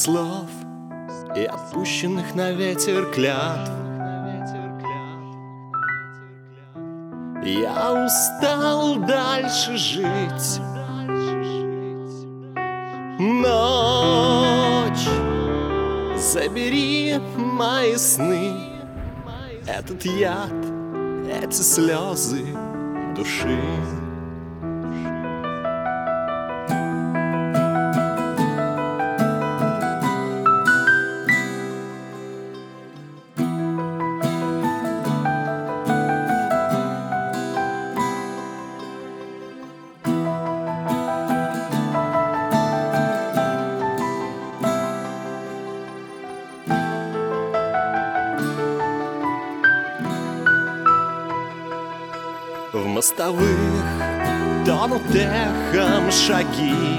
слов и отпущенных на ветер клятв. Я устал дальше жить. Ночь, забери мои сны, этот яд, эти слезы души. В мостовых тонут эхом шаги.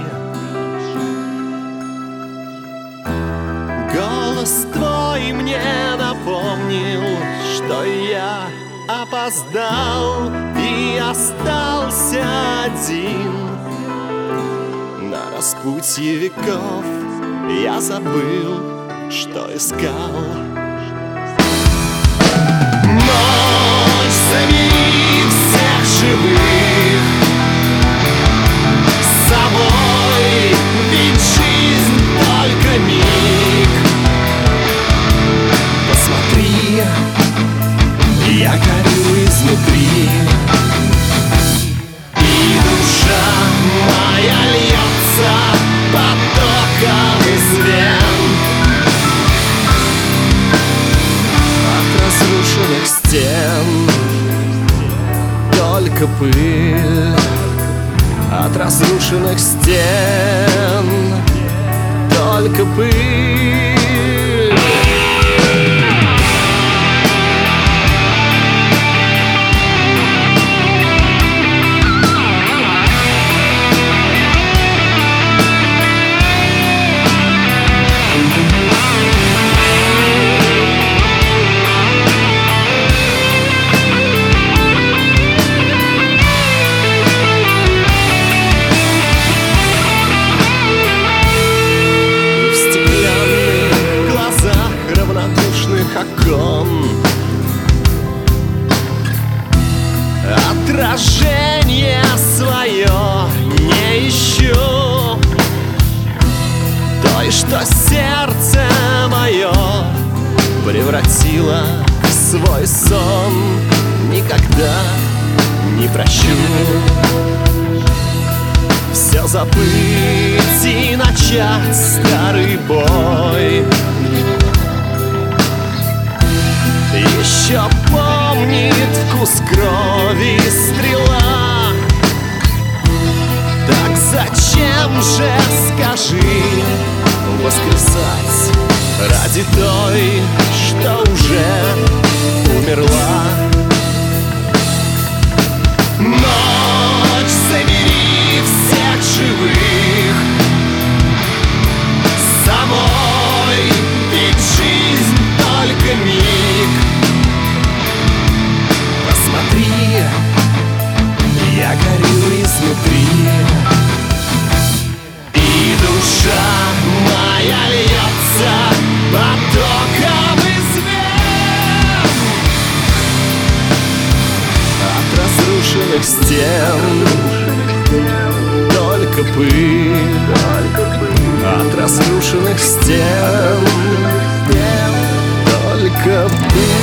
Голос твой мне напомнил, что я опоздал и остался один. На распутье веков я забыл, что искал. Ночь, забери всех живых с собой, ведь жизнь только миг. Посмотри, я горю изнутри, и душа моя льется потоком из вен. От разрушенных стен только пыль, от разрушенных стен только пыль. Окон отражение свое не ищу, той, что сердце мое превратило в свой сон, никогда не прощу. Все забыть и начать старый бой. Еще помнит вкус крови стрела. Так зачем же, скажи, воскресать ради той, что уже умерла? Ночь, забери всех живых с собой, ведь жизнь только миг. Посмотри, я горю изнутри, и душа моя льется потоком из вен. От разрушенных стен только пыль, от разрушенных стен только пыль.